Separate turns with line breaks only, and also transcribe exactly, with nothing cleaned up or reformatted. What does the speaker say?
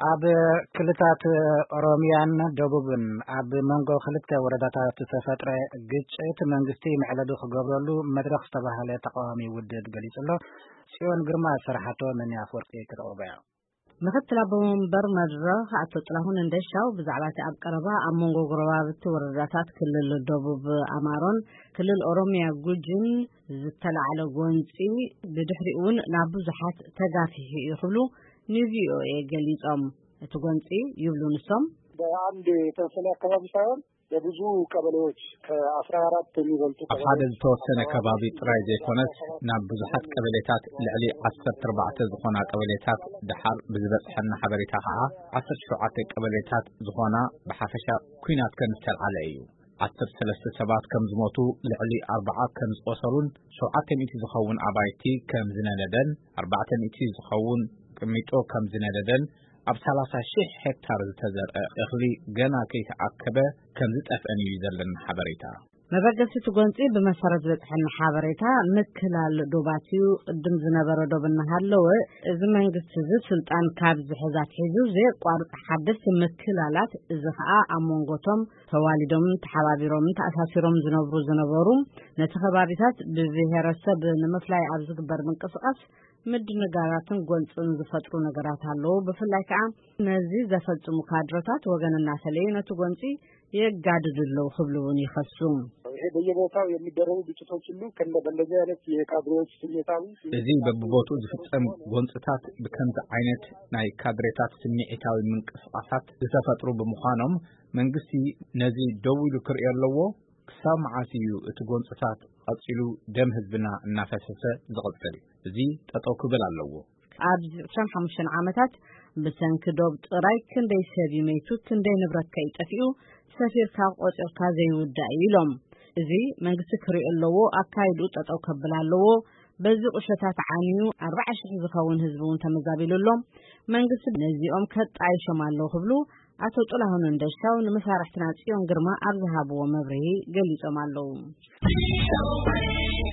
ኣብ ክልታት ኦሮሚያን ደቡብን ኣብ መንጎ ክልተ ወረዳታት ተፈጥረ ግጭት መንግስቲ መዕለዱ ክገብረሉ መድረክ ዝተባሃለ ተቃዋሚ ውድብ ገሊጹሎ ጽዮን ግርማ ስራሕቶ መን ያፈርቂ ከተቀበያ
ምክትል አቦ መንበር መድረክ አቶ ጥላሁን እንደሻው ብዛዕባ ኣብ ቀረባ ኣብ መንጎ ጎረባብቲ ወረዳታት ክልል ደቡብ አማሮን ክልል ኦሮሚያ ጉጅን ዝተላዕለ ጎንፂ ብድሕሪውን ናብ ብዙሓት ተጋፊህ ይኽብሉ ኒቪኦኤ ገሊጾም እቲ ጎንፂ ይብሉ ንሶም
በአንድ የተወሰነ አካባቢ ሳይሆን በብዙ ቀበሌዎች ከአስራ አራት የሚበልጡ
አፋደ ተወሰነ ከባቢ ጥራይ ዘይኮነስ ናብ ብዙሓት ቀበሌታት ልዕሊ ዓሰርተ ኣርባዕተ ዝኾና ቀበሌታት ድሓር ብዝበጽሐና ሓበሬታ ከዓ ዓሰርተ ሸውዓተ ቀበሌታት ዝኾና ብሓፈሻ ኩናት ከም ዝተልዓለ እዩ ዓሰርተ ሰለስተ ሰባት ከም ዝሞቱ ልዕሊ ኣርባዓ ከም ዝቆሰሉን ሸውዓተ ሚእቲ ዝኸውን ኣባይቲ ከም ዝነደደን ኣርባዕተ ሚእቲ ዝኸውን ቅሚጦ ከም ዝነደደን ኣብ ሰላሳ ሺህ ሄክታር ዝተዘርአ እኽሊ ገና ከይተኣከበ ከም ዝጠፍአን እዩ ዘለና ሓበሬታ
መበገሲ ትጎንፂ ብመሰረት ዝበጽሐና ሓበሬታ ምክላል ዶባቲው ቅድም ዝነበረ ዶብና ሃለወ እዚ መንግስቲ እዚ ስልጣን ካብ ዝሕዛት ሒዙ ዘይቋርጽ ሓደስቲ ምክላላት እዚ ከዓ ኣብ መንጎቶም ተዋሊዶም ተሓባቢሮም ተኣሳሲሮም ዝነብሩ ዝነበሩ ነቲ ከባቢታት ብብሔረሰብ ንምፍላይ ኣብ ዝግበር ምንቅስቃስ ምድንጋራትን ጎንፅን ዝፈጥሩ ነገራት አለው በፍላይ ከዓ ነዚ ዘፈጽሙ ካድረታት ወገንና ሰለይ ነቲ ጎንፂ የጋድድለው ህብሉን ይኸሱ
ይሄ በየቦታው የሚደረጉ ግጭቶች ሁሉ ከነ በእንደዚህ አይነት የካድሬዎች ስሜታዊ
እዚ በቦቱ ዝፍጸም ጎንፅታት በከንተ አይነት ናይ ካድሬታት ስሜታዊ ምንቅስቃሳት ዝተፈጥሩ በመዃኖም መንግስቲ ነዚ ደውሉ ክርኢ ኣለዎ ክሳብ መዓሲዩ እቲ ጎንፅታት ቀጽሉ ደም ህዝብና እናፈሰሰ ዝቕጽል እዚ ጠጠው ክብል ኣለዎ
ኣብ عشرين وخمسين ዓመታት ብሰንኪ ዶብ ጥራይ ክንደይ ሰብ ይመይቱ ክንደይ ንብረት ከይጠፍኡ ሰፊርካ ቆጽርካ ዘይውዳእ ኢሎም እዚ መንግስቲ ክርኢ ኣለዎ ኣካይዱ ጠጠው ከብል ኣለዎ በዚ ቁሸታት ዓንዩ ኣርባዓ ሺህ ዝኸውን ህዝቡን ተመዛቢሉሎም መንግስቲ ነዚኦም ከጣይሾም ኣለዎ ህብሉ አቶ ጥላሁን እንደሻው ንመሳርሕትና ጽዮን ግርማ ኣብ ዝሃብዎ መብርሂ ገሊጾም ኣለዉ